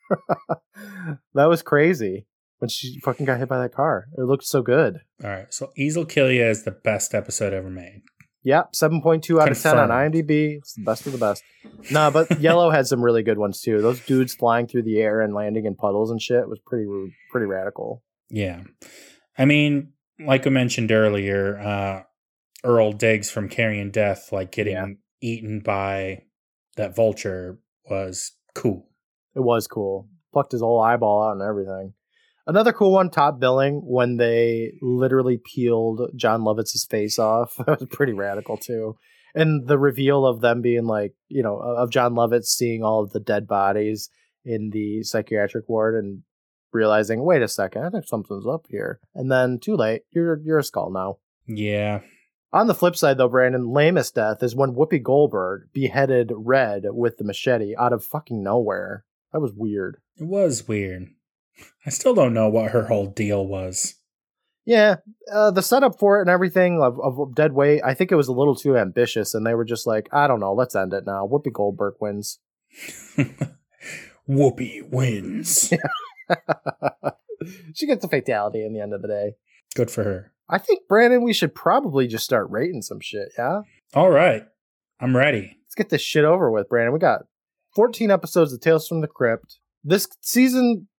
That was crazy. When she fucking got hit by that car. It looked so good. All right, so Ease'll Kill Ya is the best episode ever made. Yep, 7.2 out of 10 on IMDb. It's the best of the best. Nah, but Yellow had some really good ones too. Those dudes flying through the air and landing in puddles and shit was pretty radical. Yeah. I mean, like I mentioned earlier, Earl Diggs from Carrying Death, like getting eaten by that vulture was cool. It was cool. Plucked his whole eyeball out and everything. Another cool one, Top Billing, when they literally peeled John Lovitz's face off. That was pretty radical, too. And the reveal of them being like, of John Lovitz seeing all of the dead bodies in the psychiatric ward and realizing, wait a second, I think something's up here. And then, too late, you're a skull now. Yeah. On the flip side, though, Brandon, lamest death is when Whoopi Goldberg beheaded Red with the machete out of fucking nowhere. That was weird. It was weird. I still don't know what her whole deal was. Yeah, the setup for it and everything of Dead Weight, I think it was a little too ambitious, and they were just like, I don't know, let's end it now. Whoopi Goldberg wins. Whoopi wins. She gets a fatality in the end of the day. Good for her. I think, Brandon, we should probably just start rating some shit, yeah? All right. I'm ready. Let's get this shit over with, Brandon. We got 14 episodes of Tales from the Crypt. This season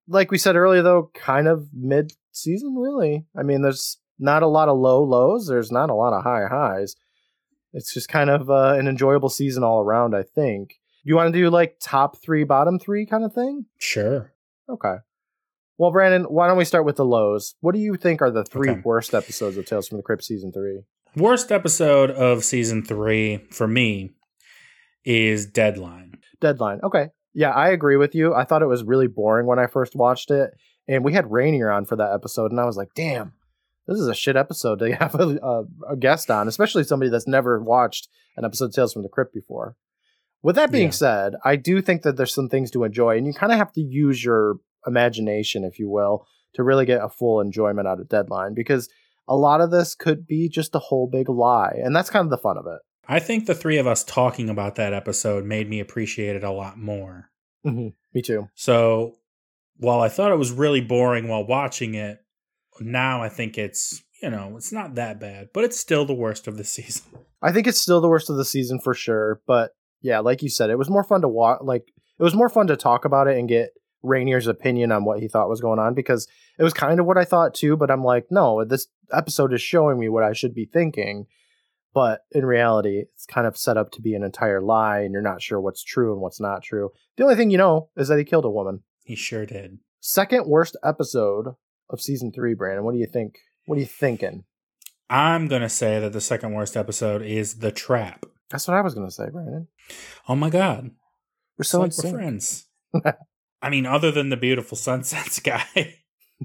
like we said earlier, though, kind of mid-season, really. I mean, there's not a lot of low lows. There's not a lot of high highs. It's just kind of an enjoyable season all around, I think. You want to do like top 3, bottom 3 kind of thing? Sure. Okay. Well, Brandon, why don't we start with the lows? What do you think are the 3 worst episodes of Tales from the Crypt Season 3? Worst episode of Season 3 for me is Deadline. Deadline. Okay. Yeah, I agree with you. I thought it was really boring when I first watched it. And we had Rainier on for that episode, and I was like, damn, this is a shit episode to have a guest on, especially somebody that's never watched an episode of Tales from the Crypt before. With that being said, I do think that there's some things to enjoy, and you kind of have to use your imagination, if you will, to really get a full enjoyment out of Deadline, because a lot of this could be just a whole big lie, and that's kind of the fun of it. I think the 3 of us talking about that episode made me appreciate it a lot more. Mm-hmm. Me too. So while I thought it was really boring while watching it, now I think it's, it's not that bad, but it's still the worst of the season. I think it's still the worst of the season for sure, but yeah, like you said, it was more fun to watch. Like, it was more fun to talk about it and get Rainier's opinion on what he thought was going on, because it was kind of what I thought too, but I'm like, no, this episode is showing me what I should be thinking. But in reality, it's kind of set up to be an entire lie, and you're not sure what's true and what's not true. The only thing you know is that he killed a woman. He sure did. Second worst episode of season 3, Brandon. What do you think? What are you thinking? I'm going to say that the second worst episode is The Trap. That's what I was going to say, Brandon. Oh my God. We're so we're friends. I mean, other than the beautiful sunsets guy,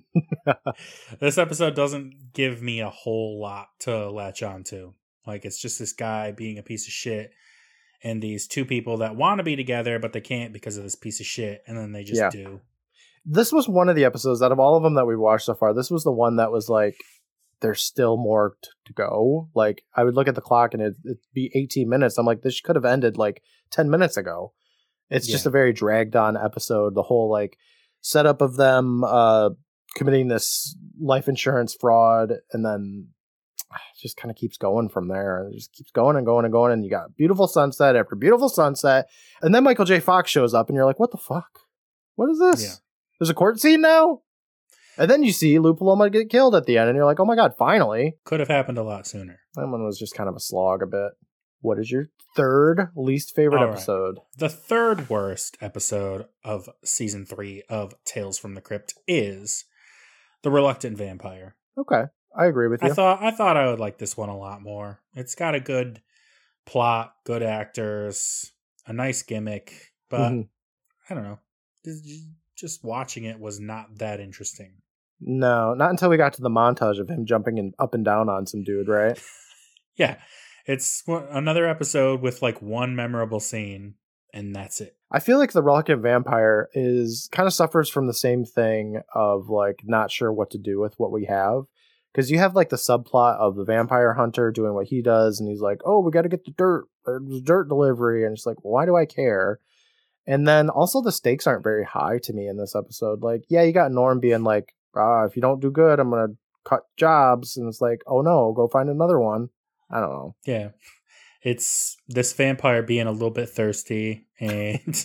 this episode doesn't give me a whole lot to latch on to. Like, it's just this guy being a piece of shit and these 2 people that want to be together, but they can't because of this piece of shit. And then they just do. This was one of the episodes out of all of them that we've watched so far. This was the one that was like, there's still more to go. Like, I would look at the clock and it'd be 18 minutes. I'm like, this could have ended like 10 minutes ago. It's just a very dragged on episode. The whole like setup of them committing this life insurance fraud, and then it just kind of keeps going from there. It just keeps going and going and going. And you got beautiful sunset after beautiful sunset. And then Michael J. Fox shows up and you're like, what the fuck? What is this? Yeah. There's a court scene now? And then you see Lou Paloma get killed at the end and you're like, oh my God, finally. Could have happened a lot sooner. That one was just kind of a slog a bit. What is your third least favorite episode? The third worst episode of season 3 of Tales from the Crypt is The Reluctant Vampire. Okay. I agree with you. I thought I would like this one a lot more. It's got a good plot, good actors, a nice gimmick, but I don't know. Just watching it was not that interesting. No, not until we got to the montage of him jumping up and down on some dude, right? Yeah. It's another episode with like one memorable scene, and that's it. I feel like The Reluctant Vampire kind of suffers from the same thing of like not sure what to do with what we have. Because you have like the subplot of the vampire hunter doing what he does, and he's like, oh, we got to get the dirt. There's dirt delivery. And it's like, why do I care? And then also the stakes aren't very high to me in this episode. Like, yeah, you got Norm being like, if you don't do good, I'm going to cut jobs. And it's like, oh no, go find another one. I don't know. Yeah. It's this vampire being a little bit thirsty and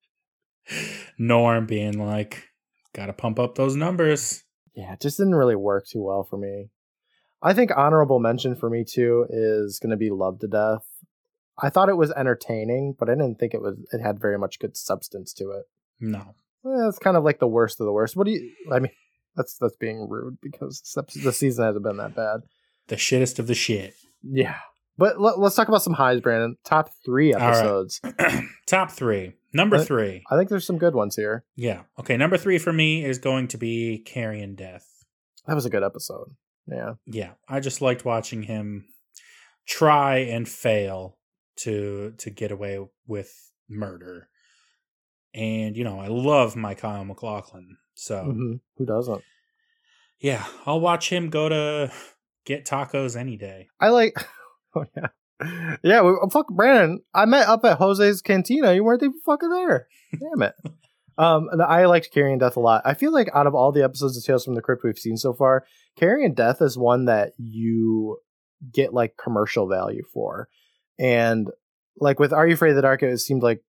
Norm being like, got to pump up those numbers. Yeah, it just didn't really work too well for me. I think honorable mention for me too is going to be Love to Death. I thought it was entertaining, but I didn't think it had very much good substance to it. No. It's kind of like the worst of the worst. I mean, that's being rude because the season hasn't been that bad. The shittest of the shit. Yeah. But let's talk about some highs, Brandon. Top 3 episodes. Right. Top 3. Number 3. I think there's some good ones here. Yeah. Okay, number 3 for me is going to be Carrion Death. That was a good episode. Yeah. Yeah. I just liked watching him try and fail to get away with murder. And, I love my Kyle MacLachlan. So who doesn't? Yeah. I'll watch him go to get tacos any day. I like... Oh, yeah. Yeah, fuck Brandon. I met up at Jose's Cantina. You weren't even fucking there. Damn it. I liked Carrion Death a lot. I feel like out of all the episodes of Tales from the Crypt we've seen so far, Carrion Death is one that you get like commercial value for. And like with Are You Afraid of the Dark, it seemed like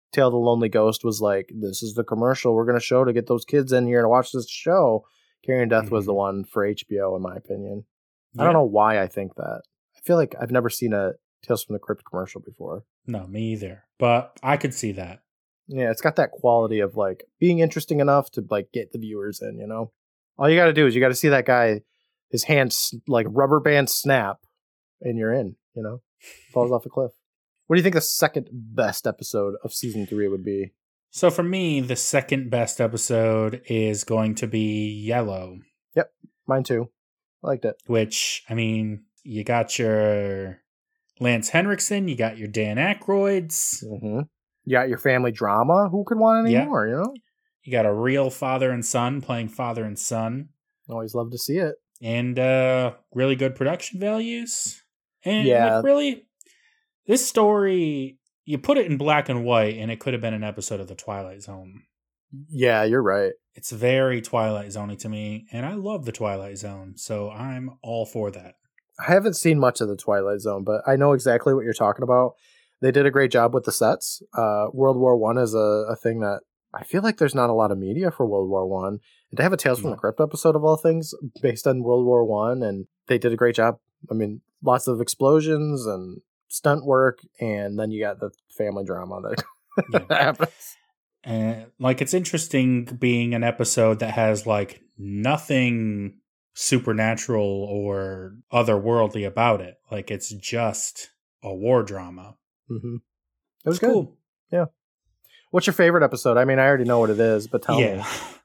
Tale of the Lonely Ghost was like, this is the commercial we're going to show to get those kids in here to watch this show. Carrie Death was the one for HBO, in my opinion. Yeah. I don't know why I think that. I feel like I've never seen a Tales from the Crypt commercial before. No, me either. But I could see that. Yeah, it's got that quality of like being interesting enough to like get the viewers in, you know? All you got to do is you got to see that guy, his hands like rubber band snap, and you're in, you know? Falls off a cliff. What do you think the second best episode of season 3 would be? So for me, the second best episode is going to be Yellow. Yep, mine too. I liked it. Which, I mean, you got your Lance Henriksen, you got your Dan Aykroyds. Mm-hmm. You got your family drama. Who could want any more, you know? You got a real father and son playing father and son. Always love to see it. And really good production values. And like, really, this story, you put it in black and white, and it could have been an episode of The Twilight Zone. Yeah, you're right. It's very Twilight Zone-y to me, and I love The Twilight Zone, so I'm all for that. I haven't seen much of The Twilight Zone, but I know exactly what you're talking about. They did a great job with the sets. World War One is a thing that I feel like there's not a lot of media for World War One. And to have a Tales from the Crypt episode of all things based on World War One, and they did a great job. I mean, lots of explosions and stunt work, and then you got the family drama that happens. And like, it's interesting being an episode that has like nothing supernatural or otherworldly about it. Like, it's just a war drama. Mm-hmm. It was good. Cool. Yeah. What's your favorite episode? I mean, I already know what it is, but tell me.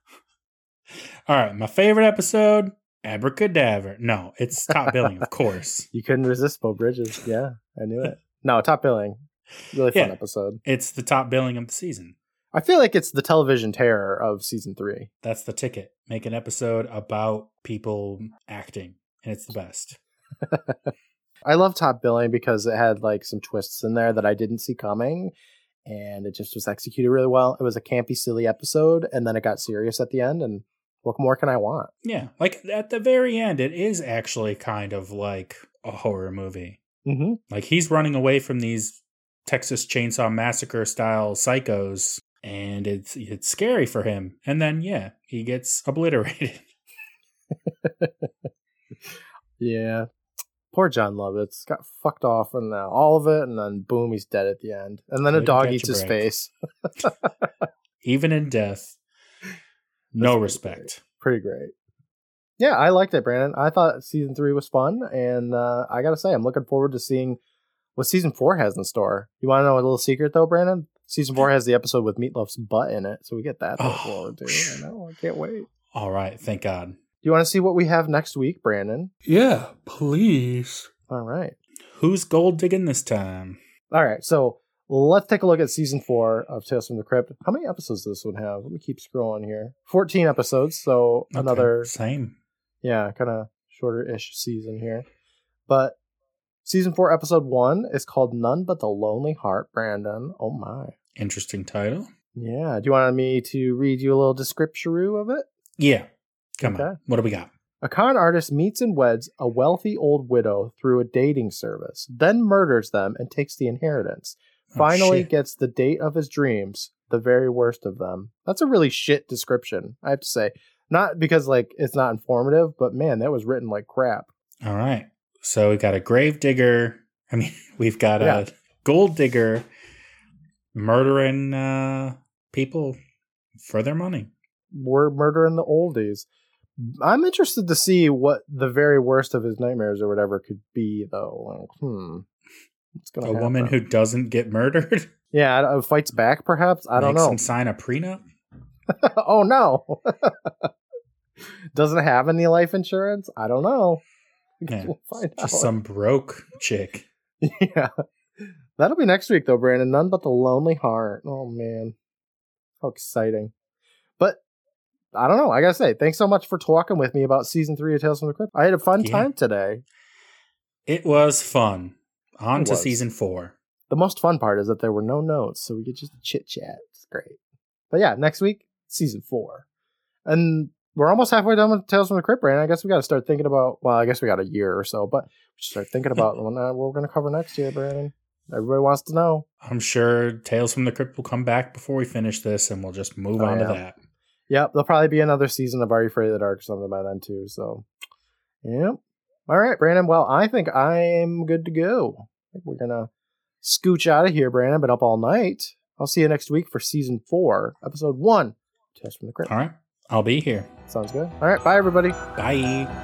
All right, my favorite episode, Abracadabra. No, it's Top Billing, of course. You couldn't resist Beau Bridges. Yeah, I knew it. No, Top Billing. Really fun episode. It's the top billing of the season. I feel like it's the television terror of season 3. That's the ticket. Make an episode about people acting, and it's the best. I love Top Billing because it had like some twists in there that I didn't see coming, and it just was executed really well. It was a campy, silly episode, and then it got serious at the end, and what more can I want? Yeah, like at the very end, it is actually kind of like a horror movie. Mm-hmm. Like, he's running away from these Texas Chainsaw Massacre style psychos, and it's scary for him. And then, he gets obliterated. Yeah. Poor John Lovitz got fucked off and all of it, and then boom, he's dead at the end. And then a dog eats his face. Even in death, no respect. Pretty great. Yeah, I liked it, Brandon. I thought season 3 was fun, and I gotta say, I'm looking forward to seeing what season 4 has in store. You want to know a little secret, though, Brandon? Season 4 has the episode with Meatloaf's butt in it, so we get that to look forward to. I know, I can't wait. All right, thank God. Do you want to see what we have next week, Brandon? Yeah, please. All right. Who's gold digging this time? All right, so let's take a look at season 4 of Tales from the Crypt. How many episodes does this one have? Let me keep scrolling here. 14 episodes, so another... Same. Yeah, kind of shorter-ish season here. But season 4, episode 1 is called None But the Lonely Heart, Brandon. Oh, my. Interesting title. Yeah. Do you want me to read you a little description of it? Yeah. Come on. What do we got? A con artist meets and weds a wealthy old widow through a dating service, then murders them and takes the inheritance. Finally gets the date of his dreams, the very worst of them. That's a really shit description, I have to say. Not because like it's not informative, but man, that was written like crap. All right. So we got a grave digger. I mean, we've got a gold digger murdering people for their money. We're murdering the oldies. I'm interested to see what the very worst of his nightmares or whatever could be, though. What's gonna happen? Woman who doesn't get murdered? Yeah, fights back, perhaps? I don't know. Makes him sign a prenup? Oh, no. Doesn't have any life insurance? I don't know. We'll find out. Just some broke chick. Yeah. That'll be next week, though, Brandon. None But the Lonely Heart. Oh, man. How exciting. But I don't know. I gotta say, thanks so much for talking with me about season 3 of Tales from the Crypt. I had a fun time today. It was fun. On to season 4. The most fun part is that there were no notes, so we could just chit chat. It's great. But yeah, next week, season 4. And we're almost halfway done with Tales from the Crypt, Brandon. I guess we got to start thinking about, well, I guess we got a year or so, but we should start thinking about what we're going to cover next year, Brandon. Everybody wants to know. I'm sure Tales from the Crypt will come back before we finish this, and we'll just move on to that. Yep, there'll probably be another season of Are You Afraid of the Dark or something by then too. So, yep. All right, Brandon. Well, I think I'm good to go. I think we're gonna scooch out of here, Brandon. Been up all night. I'll see you next week for season 4, episode 1, Tales from the Crypt. All right, I'll be here. Sounds good. All right, bye everybody. Bye.